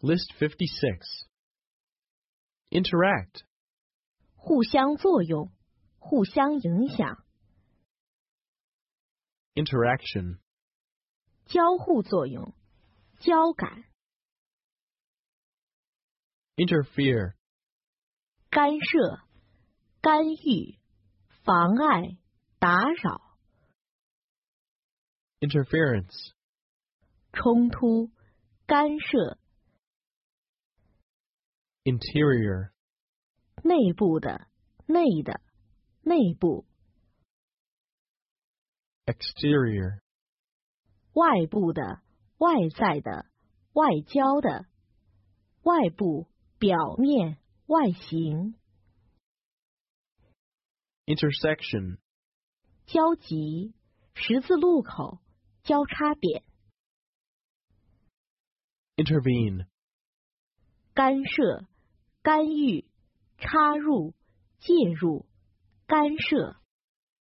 List 56. Interact. 互相作用，互相影响。 Interaction. 交互作用，交感。 Interfere. 干涉、干预、妨碍、打扰。 Interference. 冲突、干涉。 Interior. 内部的、内的、内部。 Exterior. 外部的、外在的、外交的。外部、表面、外形。 Intersection. 交集、十字路口、交叉点。 Intervene. 干涉、干预、插入、介入、干涉。